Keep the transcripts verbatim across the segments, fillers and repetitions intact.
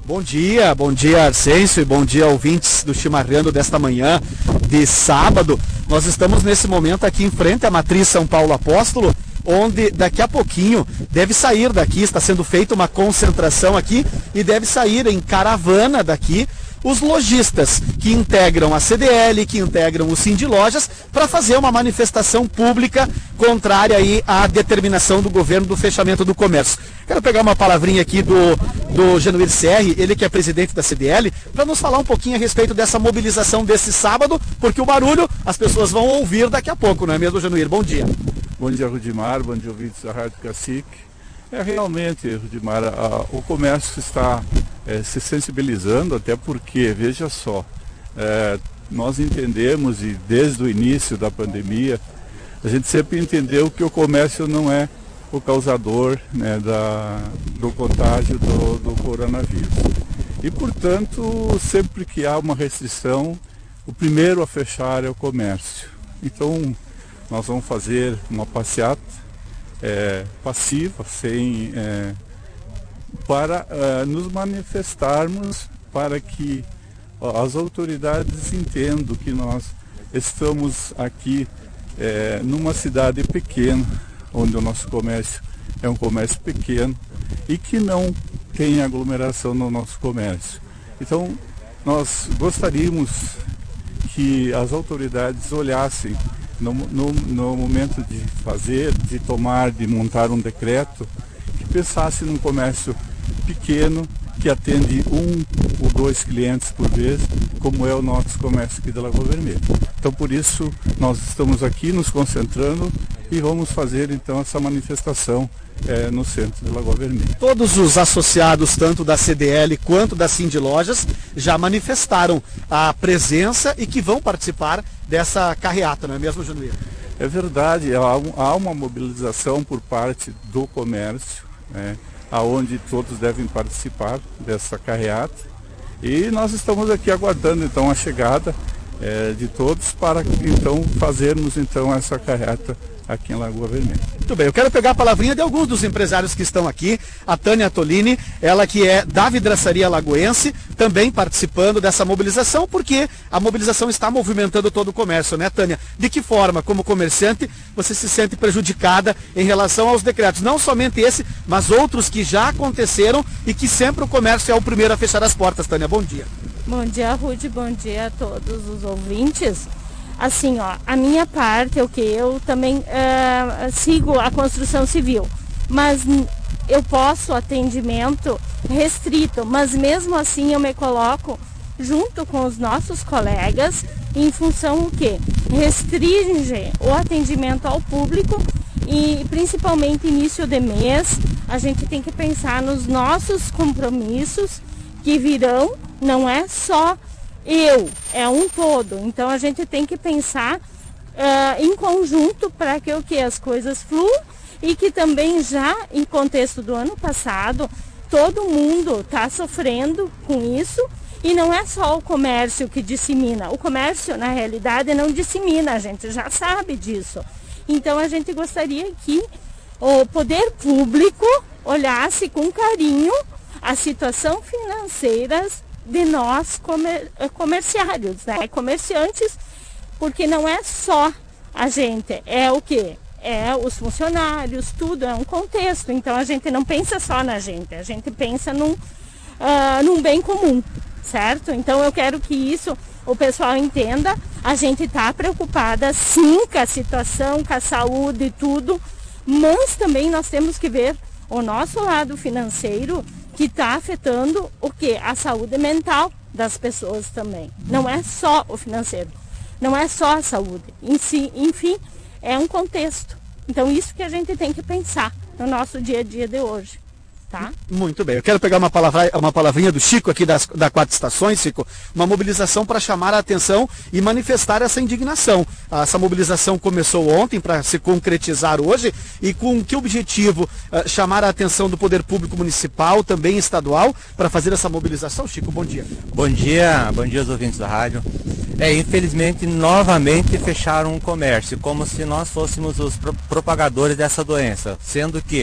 Bom dia, bom dia Arcêncio e bom dia ouvintes do Chimarrando desta manhã de sábado. Nós estamos nesse momento aqui em frente à Matriz São Paulo Apóstolo, onde daqui a pouquinho deve sair daqui, está sendo feita uma concentração aqui e deve sair em caravana daqui os lojistas que integram a C D L, que integram o Sindlojas, para fazer uma manifestação pública contrária aí à determinação do governo do fechamento do comércio. Quero pegar uma palavrinha aqui do, do Genuir C R, ele que é presidente da C D L, para nos falar um pouquinho a respeito dessa mobilização desse sábado, porque o barulho as pessoas vão ouvir daqui a pouco, não é mesmo, Genuir? Bom dia. Bom dia, Rudimar, bom dia, ouvintes da Rádio Cacique. É realmente, Rudimar, a, o comércio está é, se sensibilizando, até porque, veja só, é, nós entendemos, e desde o início da pandemia, a gente sempre entendeu que o comércio não é o causador, né, da, do contágio do, do coronavírus. E, portanto, sempre que há uma restrição, o primeiro a fechar é o comércio. Então, nós vamos fazer uma passeata é, passiva, sem, é, para é, nos manifestarmos, para que ó, as autoridades entendam que nós estamos aqui é, numa cidade pequena, onde o nosso comércio é um comércio pequeno e que não tem aglomeração no nosso comércio. Então, nós gostaríamos que as autoridades olhassem No, no, no momento de fazer, de tomar, de montar um decreto, que pensasse num comércio pequeno, que atende um ou dois clientes por vez, como é o nosso comércio aqui da Lagoa Vermelha. Então, por isso, nós estamos aqui nos concentrando e vamos fazer, então, essa manifestação é, no centro de Lagoa Vermelha. Todos os associados, tanto da C D L quanto da Sindlojas, já manifestaram a presença e que vão participar dessa carreata, não é mesmo, Januíra? É verdade, há, um, há uma mobilização por parte do comércio, né, aonde todos devem participar dessa carreata, e nós estamos aqui aguardando então a chegada é, de todos para então fazermos então essa carreata aqui em Lagoa Vermelha. Muito bem, eu quero pegar a palavrinha de alguns dos empresários que estão aqui. A Tânia Tolini, ela que é da vidraçaria lagoense, também participando dessa mobilização, porque a mobilização está movimentando todo o comércio, né, Tânia? De que forma, como comerciante, você se sente prejudicada em relação aos decretos? Não somente esse, mas outros que já aconteceram e que sempre o comércio é o primeiro a fechar as portas. Tânia, bom dia. Bom dia, Rude, bom dia a todos os ouvintes. Assim, ó, a minha parte é o que eu também uh, sigo a construção civil, mas eu posso atendimento restrito, mas mesmo assim eu me coloco junto com os nossos colegas em função o que? Restringe o atendimento ao público e principalmente início de mês a gente tem que pensar nos nossos compromissos que virão, não é só eu, é um todo. Então a gente tem que pensar uh, em conjunto para que o que as coisas fluam e que também já em contexto do ano passado todo mundo está sofrendo com isso e não é só o comércio que dissemina. O comércio na realidade não dissemina, a gente já sabe disso. Então a gente gostaria que o poder público olhasse com carinho a situação financeira de nós comer, comerciários, né? Comerciantes, porque não é só a gente, é o que? É os funcionários, tudo, é um contexto. Então a gente não pensa só na gente, a gente pensa num, uh, num bem comum, certo? Então eu quero que isso o pessoal entenda, a gente está preocupada sim com a situação, com a saúde e tudo, mas também nós temos que ver o nosso lado financeiro, que está afetando o quê? A saúde mental das pessoas também. Não é só o financeiro, não é só a saúde. Em si, enfim, é um contexto. Então isso que a gente tem que pensar no nosso dia a dia de hoje. Tá? Muito bem, eu quero pegar uma, palavra, uma palavrinha do Chico aqui das, da Quatro Estações, Chico, uma mobilização para chamar a atenção e manifestar essa indignação. Essa mobilização começou ontem para se concretizar hoje e com que objetivo? Uh, chamar a atenção do poder público municipal, também estadual, para fazer essa mobilização. Chico, bom dia. Bom dia, bom dia aos ouvintes da rádio. É, infelizmente, novamente fecharam o comércio, como se nós fôssemos os pro propagadores dessa doença, sendo que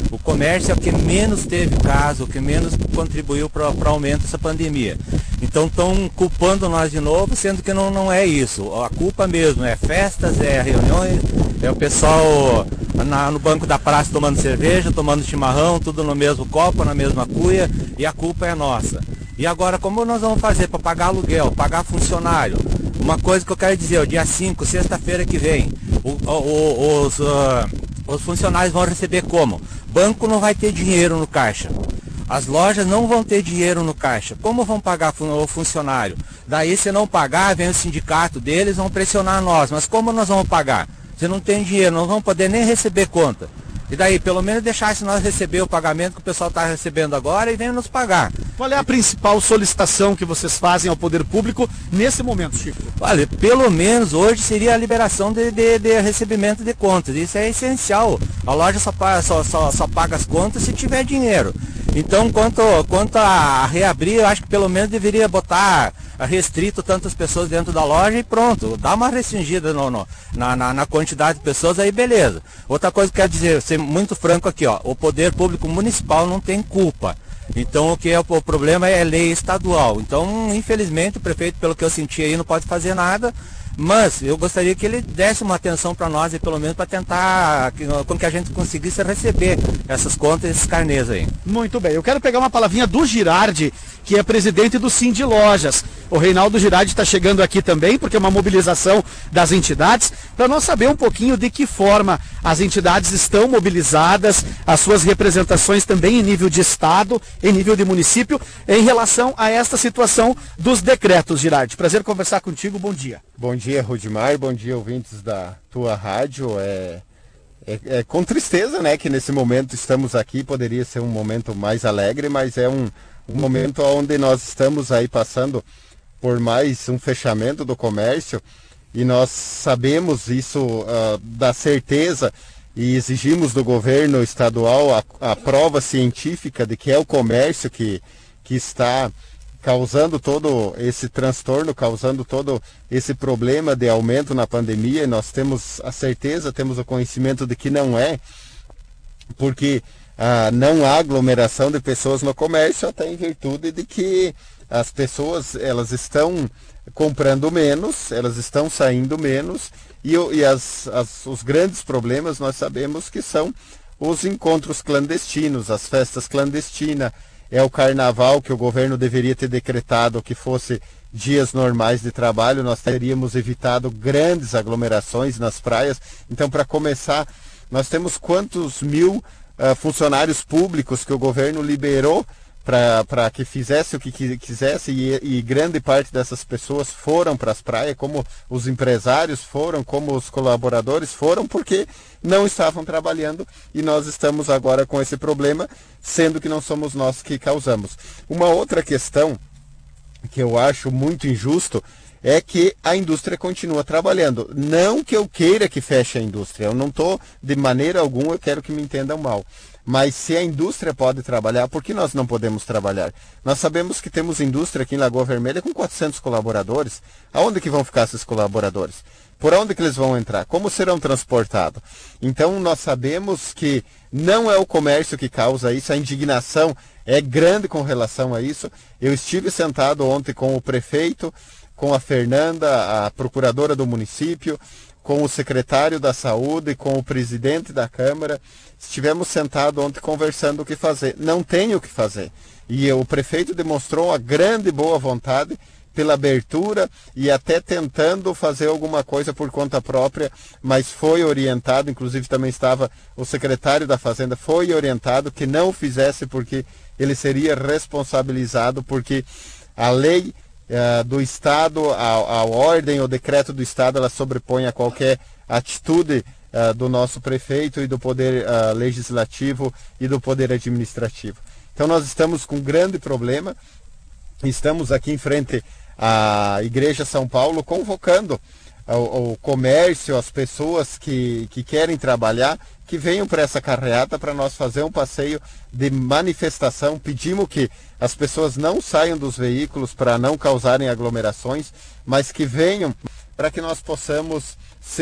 O comércio é o que menos teve caso, o que menos contribuiu para o aumento dessa pandemia. Então estão culpando nós de novo, sendo que não, não é isso. A culpa mesmo é festas, é reuniões, é o pessoal na, no banco da praça tomando cerveja, tomando chimarrão, tudo no mesmo copo, na mesma cuia, e a culpa é nossa. E agora, como nós vamos fazer para pagar aluguel, pagar funcionário? Uma coisa que eu quero dizer, o dia cinco, sexta-feira que vem, o, o, os, uh, os funcionários vão receber como? Banco não vai ter dinheiro no caixa. As lojas não vão ter dinheiro no caixa. Como vão pagar o funcionário? Daí, se não pagar, vem o sindicato deles, vão pressionar nós. Mas como nós vamos pagar? Se não tem dinheiro, não vamos poder nem receber conta. E daí, pelo menos deixar se nós receber o pagamento que o pessoal está recebendo agora e vem nos pagar. Qual é a principal solicitação que vocês fazem ao poder público nesse momento, Chico? Olha, pelo menos hoje seria a liberação de, de, de recebimento de contas. Isso é essencial. A loja só paga, só, só, só paga as contas se tiver dinheiro. Então, quanto, quanto a reabrir, eu acho que pelo menos deveria botar restrito tantas pessoas dentro da loja e pronto. Dá uma restringida no, no, na, na, na quantidade de pessoas, aí beleza. Outra coisa que eu quero dizer, ser muito franco aqui, ó, o poder público municipal não tem culpa. Então o que é o problema é lei estadual. Então, infelizmente, o prefeito, pelo que eu senti aí, não pode fazer nada. Mas eu gostaria que ele desse uma atenção para nós, e pelo menos para tentar que, com que a gente conseguisse receber essas contas, esses carnês aí. Muito bem, eu quero pegar uma palavrinha do Girardi, que é presidente do Sind Lojas. O Reinaldo Girardi está chegando aqui também, porque é uma mobilização das entidades, para nós saber um pouquinho de que forma as entidades estão mobilizadas, as suas representações também em nível de estado, em nível de município, em relação a esta situação dos decretos, Girardi. Prazer conversar contigo, bom dia. Bom dia, Rudimar, bom dia, ouvintes da tua rádio. É, é, é com tristeza, né, que nesse momento estamos aqui. Poderia ser um momento mais alegre, mas é um, um momento onde nós estamos aí passando por mais um fechamento do comércio, e nós sabemos isso uh, da certeza e exigimos do governo estadual a, a prova científica de que é o comércio que, que está causando todo esse transtorno, causando todo esse problema de aumento na pandemia. E nós temos a certeza, temos o conhecimento de que não é, porque ah, não há aglomeração de pessoas no comércio, até em virtude de que as pessoas elas estão comprando menos, elas estão saindo menos, e, e as, as, os grandes problemas nós sabemos que são os encontros clandestinos, as festas clandestinas. É o carnaval, que o governo deveria ter decretado que fosse dias normais de trabalho, nós teríamos evitado grandes aglomerações nas praias. Então, para começar, nós temos quantos mil uh, funcionários públicos que o governo liberou para que fizesse o que quisesse, e, e grande parte dessas pessoas foram para as praias, como os empresários foram, como os colaboradores foram, porque não estavam trabalhando, e nós estamos agora com esse problema, sendo que não somos nós que causamos. Uma outra questão que eu acho muito injusto é que a indústria continua trabalhando. Não que eu queira que feche a indústria, eu não estou, de maneira alguma, eu quero que me entendam mal. Mas se a indústria pode trabalhar, por que nós não podemos trabalhar? Nós sabemos que temos indústria aqui em Lagoa Vermelha com quatrocentos colaboradores. Aonde que vão ficar esses colaboradores? Por onde que eles vão entrar? Como serão transportados? Então nós sabemos que não é o comércio que causa isso, a indignação é grande com relação a isso. Eu estive sentado ontem com o prefeito, com a Fernanda, a procuradora do município, com o secretário da Saúde, com o presidente da Câmara. Estivemos sentados ontem conversando o que fazer. Não tem o que fazer. E o prefeito demonstrou uma grande boa vontade pela abertura e até tentando fazer alguma coisa por conta própria, mas foi orientado, inclusive também estava o secretário da Fazenda, foi orientado que não fizesse, porque ele seria responsabilizado, porque a lei Uh, do Estado, a, a ordem, o decreto do Estado, ela sobrepõe a qualquer atitude uh, do nosso prefeito e do poder uh, legislativo e do poder administrativo. Então nós estamos com um grande problema, estamos aqui em frente à Igreja São Paulo convocando o, o comércio, as pessoas que, que querem trabalhar, que venham para essa carreata para nós fazer um passeio de manifestação. Pedimos que as pessoas não saiam dos veículos para não causarem aglomerações, mas que venham para que nós possamos sim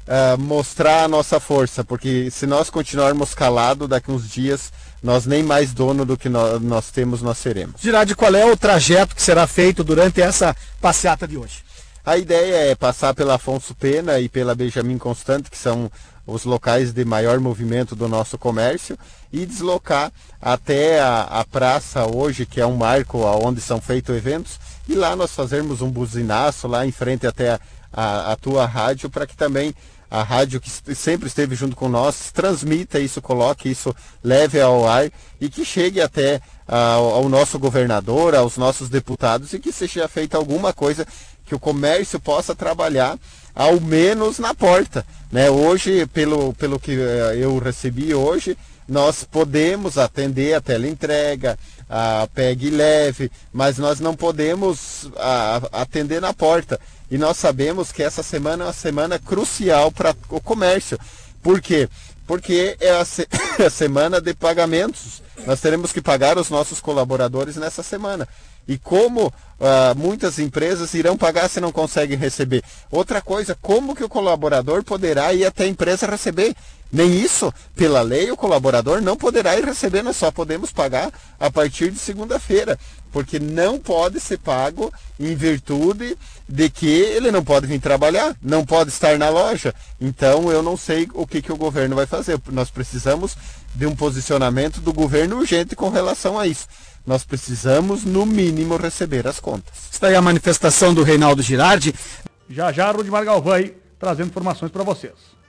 uh, mostrar a nossa força, porque se nós continuarmos calados, daqui uns dias nós nem mais dono do que nós, nós temos, nós seremos. Girardi, qual é o trajeto que será feito durante essa passeata de hoje? A ideia é passar pela Afonso Pena e pela Benjamin Constant, que são os locais de maior movimento do nosso comércio, e deslocar até a, a praça hoje, que é um marco onde são feitos eventos, e lá nós fazermos um buzinaço lá em frente até a, a, a tua rádio, para que também a rádio que sempre esteve junto com nós transmita isso, coloque isso, leve ao ar e que chegue até ao, ao nosso governador, aos nossos deputados, e que seja feita alguma coisa que o comércio possa trabalhar ao menos na porta, né? Hoje, pelo, pelo que eu recebi hoje, nós podemos atender a teleentrega, a pegue leve, mas nós não podemos a, atender na porta. E nós sabemos que essa semana é uma semana crucial para o comércio. Por quê? Porque é a, se, a semana de pagamentos. Nós teremos que pagar os nossos colaboradores nessa semana. E como uh, muitas empresas irão pagar se não conseguem receber? Outra coisa, como que o colaborador poderá ir até a empresa receber? Nem isso, pela lei, o colaborador não poderá ir receber, nós só podemos pagar a partir de segunda-feira, porque não pode ser pago em virtude de que ele não pode vir trabalhar, não pode estar na loja. Então eu não sei o que, que o governo vai fazer. Nós precisamos de um posicionamento do governo urgente com relação a isso. Nós precisamos, no mínimo, receber as contas. Está aí a manifestação do Reinaldo Girardi. Já já, Rudimar Galvão aí, trazendo informações para vocês.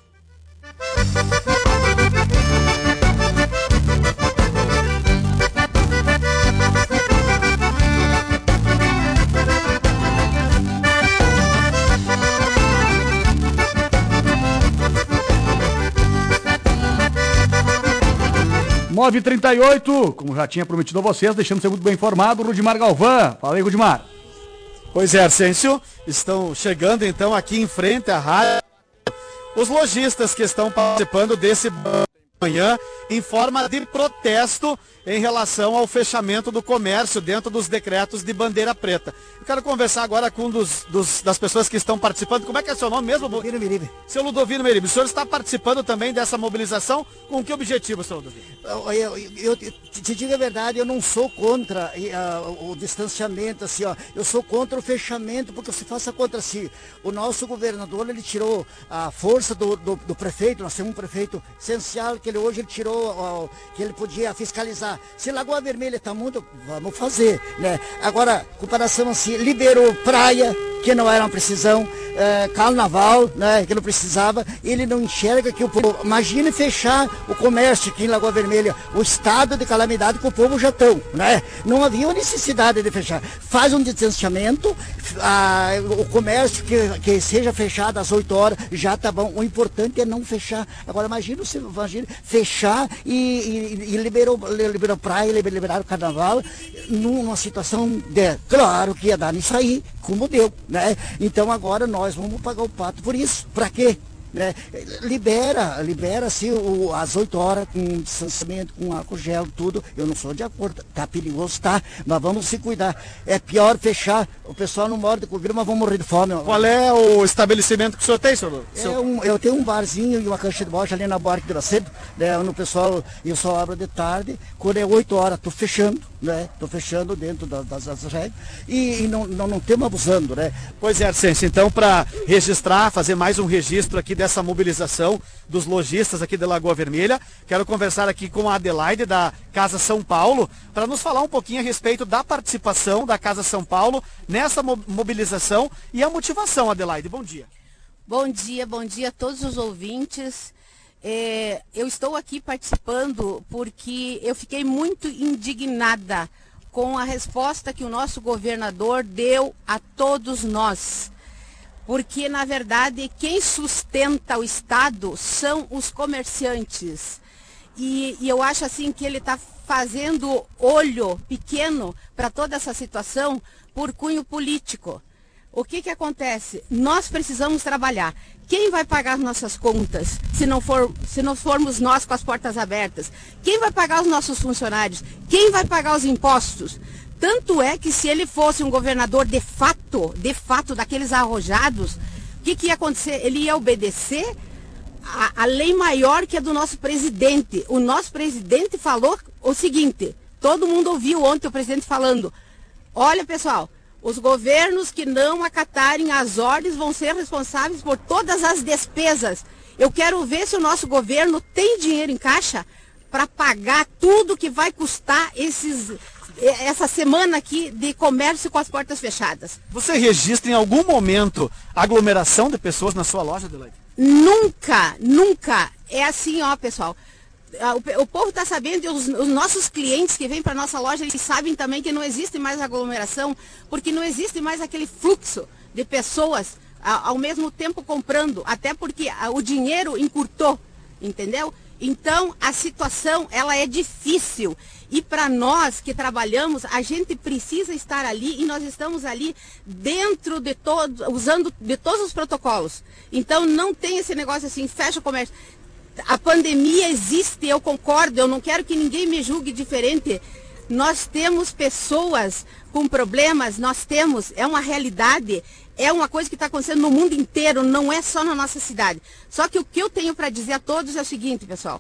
nove e trinta e oito, como já tinha prometido a vocês, deixando ser muito bem informado, Rudimar Galvão. Fala aí, Rudimar. Pois é, Arcêncio, estão chegando então aqui em frente à rádio os lojistas que estão participando desse manhã em forma de protesto em relação ao fechamento do comércio dentro dos decretos de bandeira preta. Eu quero conversar agora com um dos, dos, das pessoas que estão participando. Como é que é seu nome mesmo? Ludovino Meribe. Seu Ludovino Meribe, o senhor está participando também dessa mobilização? Com que objetivo, seu Ludovino? Eu, eu, eu te digo a verdade, eu não sou contra uh, o distanciamento, assim, ó. Eu sou contra o fechamento, porque se faça contra si. O nosso governador, ele tirou a força do, do, do prefeito, nós temos um prefeito essencial, que ele hoje ele tirou, uh, que ele podia fiscalizar. Se Lagoa Vermelha está muito, vamos fazer, né? Agora, comparação assim, liberou praia, que não era uma precisão, é, carnaval, né, que não precisava, ele não enxerga que o povo, imagine fechar o comércio aqui em Lagoa Vermelha, o estado de calamidade que o povo já estão, né? Não havia necessidade de fechar. Faz um distanciamento, a, o comércio que, que seja fechado às oito horas, já está bom. O importante é não fechar. Agora imagina, imagina fechar e, e, e liberou, liberou praia, liberaram o carnaval, numa situação de, claro que ia dar nisso aí, como deu, né? Então agora nós vamos pagar o pato por isso. Para quê? Né? Libera, libera-se às oito horas com distanciamento, com álcool gel, tudo. Eu não sou de acordo, tá perigoso, tá? Mas vamos se cuidar. É pior fechar, o pessoal não morre de Covid, mas vão morrer de fome. Qual é o estabelecimento que o senhor tem, senhor? É um, eu tenho um barzinho e uma cancha de bocha ali na Barque de Lacedo, né? No pessoal, eu só abro de tarde, quando é oito horas, tô fechando, né? Tô fechando dentro das, das, das regras e, e não, não, não temos abusando, né? Pois é, Arcêncio, então para registrar, fazer mais um registro aqui dessa mobilização dos lojistas aqui de Lagoa Vermelha, quero conversar aqui com a Adelaide da Casa São Paulo, para nos falar um pouquinho a respeito da participação da Casa São Paulo nessa mobilização e a motivação, Adelaide. Bom dia. Bom dia, bom dia a todos os ouvintes. É, eu estou aqui participando porque eu fiquei muito indignada com a resposta que o nosso governador deu a todos nós. Porque, na verdade, quem sustenta o Estado são os comerciantes. E, e eu acho assim que ele está fazendo olho pequeno para toda essa situação por cunho político. O que que acontece? Nós precisamos trabalhar. Quem vai pagar as nossas contas se não, for, se não formos nós com as portas abertas? Quem vai pagar os nossos funcionários? Quem vai pagar os impostos? Tanto é que se ele fosse um governador de fato, de fato, daqueles arrojados, o que, que ia acontecer? Ele ia obedecer a, a lei maior que é do nosso presidente. O nosso presidente falou o seguinte, todo mundo ouviu ontem o presidente falando, olha pessoal, os governos que não acatarem as ordens vão ser responsáveis por todas as despesas. Eu quero ver se o nosso governo tem dinheiro em caixa para pagar tudo que vai custar esses, essa semana aqui de comércio com as portas fechadas. Você registra em algum momento aglomeração de pessoas na sua loja, Adelaide? Nunca, nunca. É assim, ó, pessoal. O, o povo está sabendo, e os, os nossos clientes que vêm para nossa loja, eles sabem também que não existe mais aglomeração, porque não existe mais aquele fluxo de pessoas a, ao mesmo tempo comprando, até porque a, o dinheiro encurtou, entendeu? Então, a situação, ela é difícil. E para nós que trabalhamos, a gente precisa estar ali e nós estamos ali dentro de todo, usando de todos os protocolos. Então, não tem esse negócio assim, fecha o comércio. A pandemia existe, eu concordo, eu não quero que ninguém me julgue diferente. Nós temos pessoas com problemas, nós temos, é uma realidade, é uma coisa que está acontecendo no mundo inteiro, não é só na nossa cidade. Só que o que eu tenho para dizer a todos é o seguinte, pessoal.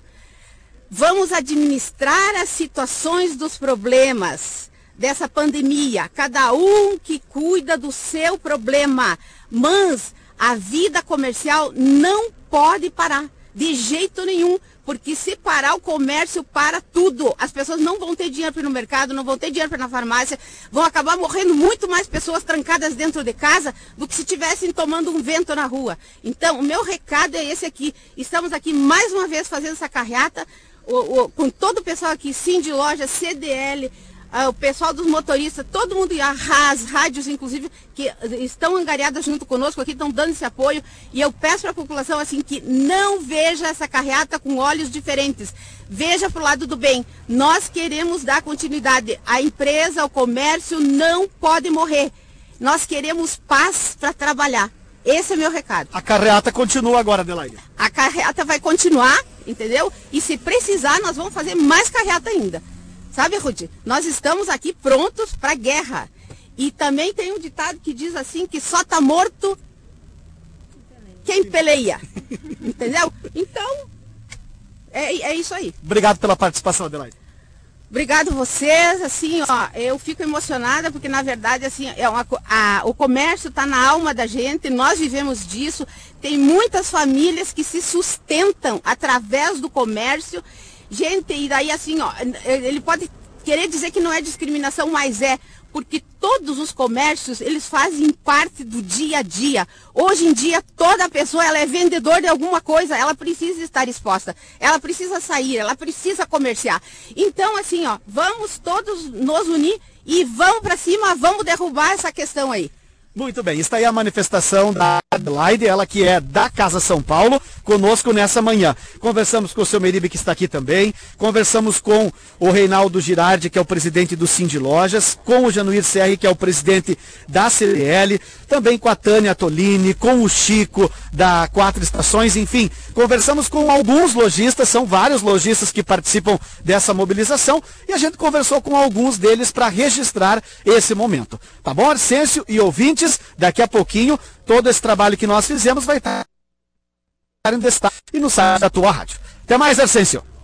Vamos administrar as situações dos problemas dessa pandemia. Cada um que cuida do seu problema. Mas a vida comercial não pode parar. De jeito nenhum, porque se parar o comércio, para tudo. As pessoas não vão ter dinheiro para ir no mercado, não vão ter dinheiro para ir na farmácia, vão acabar morrendo muito mais pessoas trancadas dentro de casa do que se estivessem tomando um vento na rua. Então, o meu recado é esse aqui. Estamos aqui mais uma vez fazendo essa carreata, o, o, com todo o pessoal aqui, Cindy Loja, C D L, Uh, o pessoal dos motoristas, todo mundo, as rádios inclusive, que estão angariadas junto conosco aqui, estão dando esse apoio, e eu peço para a população assim que não veja essa carreata com olhos diferentes, veja para o lado do bem. Nós queremos dar continuidade, a empresa, o comércio não pode morrer, nós queremos paz para trabalhar, esse é meu recado. A carreata continua agora, Adelaide. A carreata vai continuar, entendeu? E se precisar, nós vamos fazer mais carreata ainda. Sabe, Ruth, nós estamos aqui prontos para a guerra. E também tem um ditado que diz assim, que só está morto quem peleia. Entendeu? Então, é, é isso aí. Obrigado pela participação, Adelaide. Obrigado vocês, assim, ó, eu fico emocionada porque na verdade, assim, é uma, a, o comércio está na alma da gente, nós vivemos disso, tem muitas famílias que se sustentam através do comércio. Gente, e daí assim, ó, ele pode querer dizer que não é discriminação, mas é, porque todos os comércios, eles fazem parte do dia a dia. Hoje em dia, toda pessoa, ela é vendedor de alguma coisa, ela precisa estar exposta, ela precisa sair, ela precisa comerciar. Então, assim, ó, vamos todos nos unir e vamos para cima, vamos derrubar essa questão aí. Muito bem, está aí a manifestação da Adelaide, ela que é da Casa São Paulo, conosco nessa manhã. Conversamos com o seu Meribe, que está aqui também, conversamos com o Reinaldo Girardi, que é o presidente do Cindy Lojas, com o Januir Serri, que é o presidente da C D L, também com a Tânia Tolini, com o Chico, da Quatro Estações, enfim, conversamos com alguns lojistas, são vários lojistas que participam dessa mobilização, e a gente conversou com alguns deles para registrar esse momento. Tá bom, Arcêncio e ouvintes? Daqui a pouquinho, todo esse trabalho que nós fizemos vai estar em destaque e no site da tua rádio. Até mais, Arcêncio.